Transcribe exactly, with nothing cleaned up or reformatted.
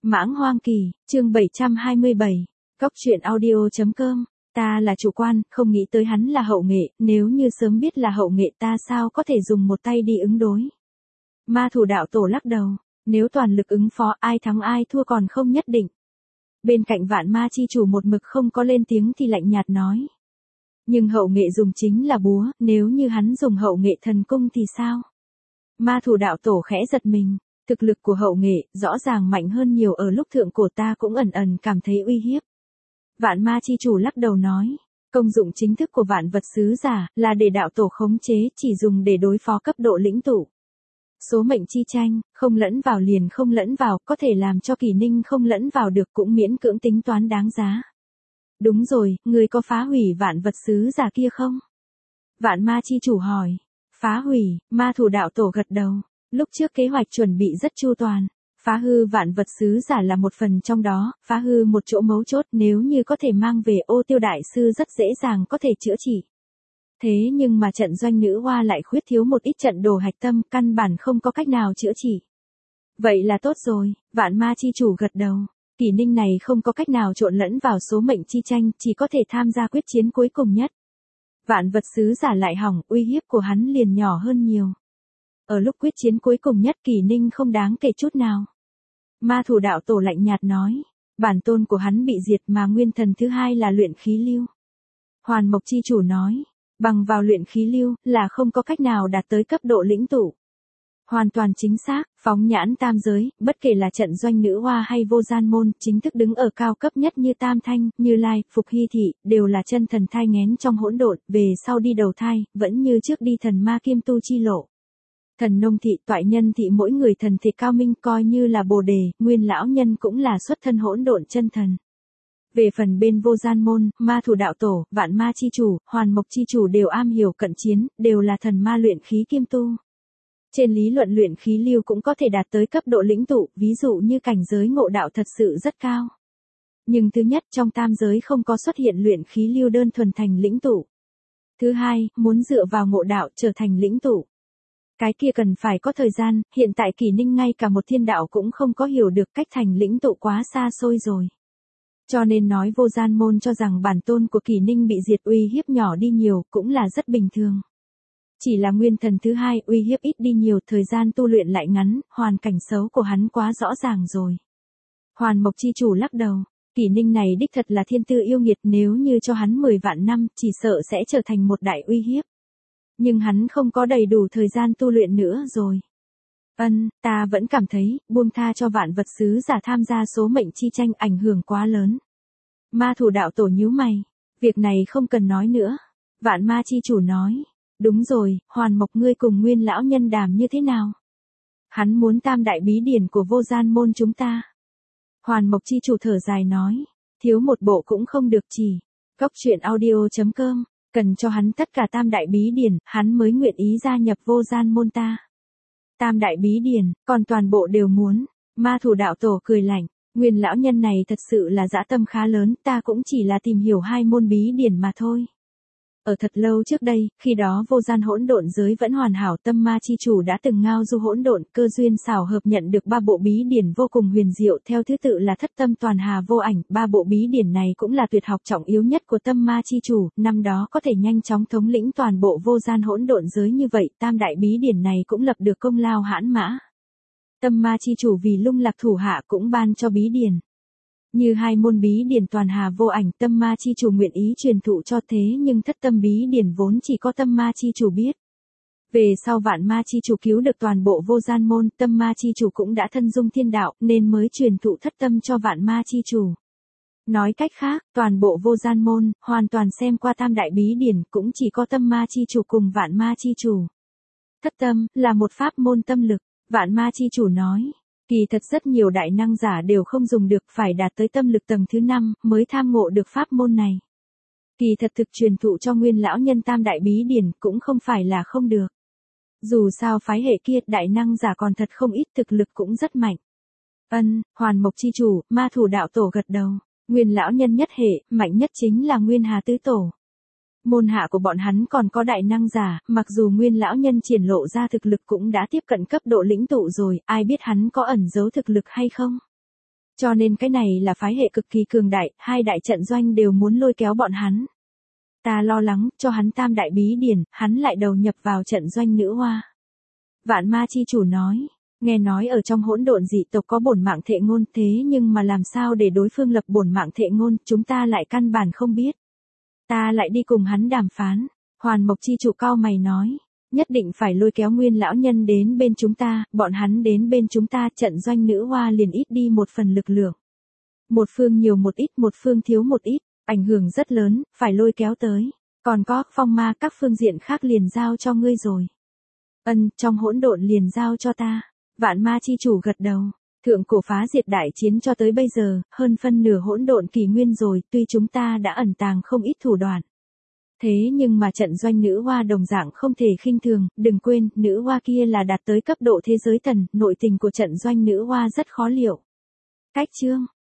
Mãng Hoang Kỳ, chương bảy trăm hai mươi bảy. Cóc truyện audio chấm com. Ta là chủ quan, không nghĩ tới hắn là hậu nghệ, nếu như sớm biết là hậu nghệ ta sao có thể dùng một tay đi ứng đối. Ma thủ đạo tổ lắc đầu, nếu toàn lực ứng phó ai thắng ai thua còn không nhất định. Bên cạnh vạn ma chi chủ một mực không có lên tiếng thì lạnh nhạt nói. Nhưng hậu nghệ dùng chính là búa, nếu như hắn dùng hậu nghệ thần cung thì sao? Ma thủ đạo tổ khẽ giật mình. Thực lực của hậu nghệ, rõ ràng mạnh hơn nhiều ở lúc thượng cổ ta cũng ẩn ẩn cảm thấy uy hiếp. Vạn ma chi chủ lắc đầu nói, công dụng chính thức của vạn vật sứ giả, là để đạo tổ khống chế, chỉ dùng để đối phó cấp độ lĩnh tụ. Số mệnh chi tranh, không lẫn vào liền không lẫn vào, có thể làm cho Kỳ Ninh không lẫn vào được cũng miễn cưỡng tính toán đáng giá. Đúng rồi, người có phá hủy vạn vật sứ giả kia không? Vạn ma chi chủ hỏi, phá hủy, ma thủ đạo tổ gật đầu. Lúc trước kế hoạch chuẩn bị rất chu toàn, phá hư vạn vật sứ giả là một phần trong đó, phá hư một chỗ mấu chốt nếu như có thể mang về Ô Tiêu đại sư rất dễ dàng có thể chữa trị. Thế nhưng mà trận doanh nữ hoa lại khuyết thiếu một ít trận đồ hạch tâm, căn bản không có cách nào chữa trị. Vậy là tốt rồi, vạn ma chi chủ gật đầu, Kỳ Ninh này không có cách nào trộn lẫn vào số mệnh chi tranh, chỉ có thể tham gia quyết chiến cuối cùng nhất. Vạn vật sứ giả lại hỏng, uy hiếp của hắn liền nhỏ hơn nhiều. Ở lúc quyết chiến cuối cùng nhất Kỳ Ninh không đáng kể chút nào. Ma thủ đạo tổ lạnh nhạt nói, bản tôn của hắn bị diệt mà nguyên thần thứ hai là luyện khí lưu. Hoàn Mộc chi chủ nói, bằng vào luyện khí lưu là không có cách nào đạt tới cấp độ lĩnh tụ. Hoàn toàn chính xác, phóng nhãn tam giới, bất kể là trận doanh nữ hoa hay vô gian môn, chính thức đứng ở cao cấp nhất như Tam Thanh, Như Lai, Phục Hy Thị, đều là chân thần thai nghén trong hỗn độn, về sau đi đầu thai, vẫn như trước đi thần ma kiêm tu chi lộ. Thần nông thị, toại nhân thị mỗi người thần thị cao minh coi như là bồ đề, nguyên lão nhân cũng là xuất thân hỗn độn chân thần. Về phần bên vô gian môn, ma thủ đạo tổ, vạn ma chi chủ, hoàn mộc chi chủ đều am hiểu cận chiến, đều là thần ma luyện khí kiêm tu. Trên lý luận luyện khí lưu cũng có thể đạt tới cấp độ lĩnh tụ, ví dụ như cảnh giới ngộ đạo thật sự rất cao. Nhưng thứ nhất trong tam giới không có xuất hiện luyện khí lưu đơn thuần thành lĩnh tụ. Thứ hai, muốn dựa vào ngộ đạo trở thành lĩnh tụ. Cái kia cần phải có thời gian, hiện tại Kỳ Ninh ngay cả một thiên đạo cũng không có hiểu được cách thành lĩnh tụ quá xa xôi rồi. Cho nên nói vô gian môn cho rằng bản tôn của Kỳ Ninh bị diệt uy hiếp nhỏ đi nhiều cũng là rất bình thường. Chỉ là nguyên thần thứ hai uy hiếp ít đi nhiều, thời gian tu luyện lại ngắn, hoàn cảnh xấu của hắn quá rõ ràng rồi. Hoàn Mộc chi chủ lắc đầu, Kỳ Ninh này đích thật là thiên tư yêu nghiệt, nếu như cho hắn mười vạn năm chỉ sợ sẽ trở thành một đại uy hiếp. Nhưng hắn không có đầy đủ thời gian tu luyện nữa rồi. Ân, ta vẫn cảm thấy, buông tha cho vạn vật sứ giả tham gia số mệnh chi tranh ảnh hưởng quá lớn. Ma thủ đạo tổ nhíu mày, việc này không cần nói nữa. Vạn ma chi chủ nói, đúng rồi, Hoàn Mộc ngươi cùng nguyên lão nhân đàm như thế nào? Hắn muốn tam đại bí điển của vô gian môn chúng ta. Hoàn Mộc chi chủ thở dài nói, thiếu một bộ cũng không được chỉ. Cóc truyện audio chấm com. Cần cho hắn tất cả tam đại bí điển, hắn mới nguyện ý gia nhập vô gian môn ta. Tam đại bí điển, còn toàn bộ đều muốn. Ma thủ đạo tổ cười lạnh, nguyên lão nhân này thật sự là dã tâm khá lớn, ta cũng chỉ là tìm hiểu hai môn bí điển mà thôi. Ở thật lâu trước đây, khi đó vô gian hỗn độn giới vẫn hoàn hảo, tâm ma chi chủ đã từng ngao du hỗn độn, cơ duyên xảo hợp nhận được ba bộ bí điển vô cùng huyền diệu, theo thứ tự là thất tâm toàn hà vô ảnh, ba bộ bí điển này cũng là tuyệt học trọng yếu nhất của tâm ma chi chủ, năm đó có thể nhanh chóng thống lĩnh toàn bộ vô gian hỗn độn giới như vậy, tam đại bí điển này cũng lập được công lao hãn mã. Tâm ma chi chủ vì lung lạc thủ hạ cũng ban cho bí điển. Như hai môn bí điển toàn hà vô ảnh, tâm ma chi chủ nguyện ý truyền thụ cho, thế nhưng thất tâm bí điển vốn chỉ có tâm ma chi chủ biết. Về sau vạn ma chi chủ cứu được toàn bộ vô gian môn, tâm ma chi chủ cũng đã thân dung thiên đạo, nên mới truyền thụ thất tâm cho vạn ma chi chủ. Nói cách khác, toàn bộ vô gian môn, hoàn toàn xem qua tam đại bí điển, cũng chỉ có tâm ma chi chủ cùng vạn ma chi chủ. Thất tâm, là một pháp môn tâm lực, vạn ma chi chủ nói. Kỳ thật rất nhiều đại năng giả đều không dùng được, phải đạt tới tâm lực tầng thứ năm mới tham ngộ được pháp môn này. Kỳ thật thực truyền thụ cho nguyên lão nhân tam đại bí điển cũng không phải là không được. Dù sao phái hệ kia đại năng giả còn thật không ít, thực lực cũng rất mạnh. Ân, Hoàn Mộc chi chủ, ma thủ đạo tổ gật đầu. Nguyên lão nhân nhất hệ, mạnh nhất chính là Nguyên Hà tứ tổ. Môn hạ của bọn hắn còn có đại năng giả, mặc dù nguyên lão nhân triển lộ ra thực lực cũng đã tiếp cận cấp độ lĩnh tụ rồi, ai biết hắn có ẩn giấu thực lực hay không. Cho nên cái này là phái hệ cực kỳ cường đại, hai đại trận doanh đều muốn lôi kéo bọn hắn. Ta lo lắng, cho hắn tam đại bí điển, hắn lại đầu nhập vào trận doanh nữ hoa. Vạn ma chi chủ nói, nghe nói ở trong hỗn độn dị tộc có bổn mạng thệ ngôn, thế nhưng mà làm sao để đối phương lập bổn mạng thệ ngôn, chúng ta lại căn bản không biết. Ta lại đi cùng hắn đàm phán. Hoàn Mộc chi chủ cao mày nói, nhất định phải lôi kéo Nguyên lão nhân đến bên chúng ta, bọn hắn đến bên chúng ta, trận doanh nữ hoa liền ít đi một phần lực lượng. Một phương nhiều một ít, một phương thiếu một ít, ảnh hưởng rất lớn, phải lôi kéo tới. Còn có, phong ma các phương diện khác liền giao cho ngươi rồi. Ân, trong hỗn độn liền giao cho ta. Vạn ma chi chủ gật đầu. Thượng cổ phá diệt đại chiến cho tới bây giờ, hơn phân nửa hỗn độn kỳ nguyên rồi, tuy chúng ta đã ẩn tàng không ít thủ đoạn. Thế nhưng mà trận doanh nữ hoa đồng dạng không thể khinh thường, đừng quên, nữ hoa kia là đạt tới cấp độ thế giới thần, nội tình của trận doanh nữ hoa rất khó liệu. Cách chương